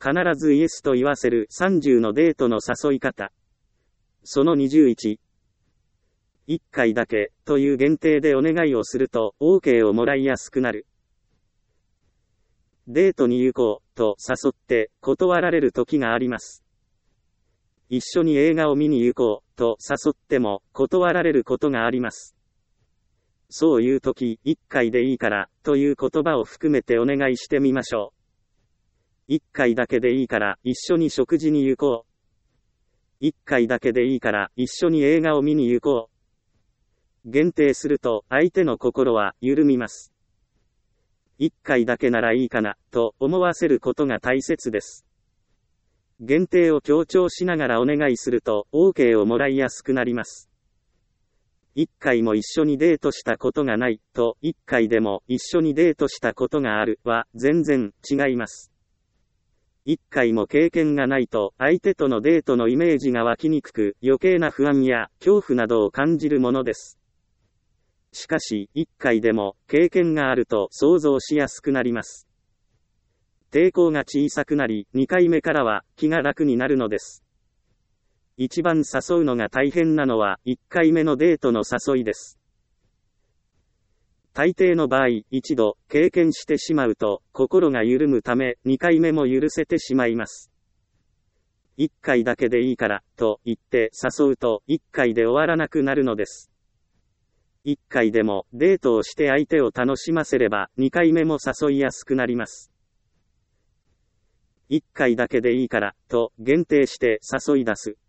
必ずイエスと言わせる30のデートの誘い方。その21。1回だけという限定でお願いをすると OK をもらいやすくなる。デートに行こうと誘って断られる時があります。一緒に映画を見に行こうと誘っても断られることがあります。そういう時、1回でいいからという言葉を含めてお願いしてみましょう。1回だけでいいから一緒に食事に行こう。1回だけでいいから一緒に映画を見に行こう。限定すると相手の心は緩みます。1回だけならいいかなと思わせることが大切です。限定を強調しながらお願いすると OK をもらいやすくなります。1回も一緒にデートしたことがないと1回でも一緒にデートしたことがあるは全然違います。1回も経験がないと相手とのデートのイメージが湧きにくく余計な不安や恐怖などを感じるものです。しかし1回でも経験があると想像しやすくなります。抵抗が小さくなり2回目からは気が楽になるのです。一番誘うのが大変なのは1回目のデートの誘いです。大抵の場合、一度経験してしまうと心が緩むため2回目も許せてしまいます。1回だけでいいからと言って誘うと1回で終わらなくなるのです。1回でもデートをして相手を楽しませれば2回目も誘いやすくなります。1回だけでいいからと限定して誘い出す。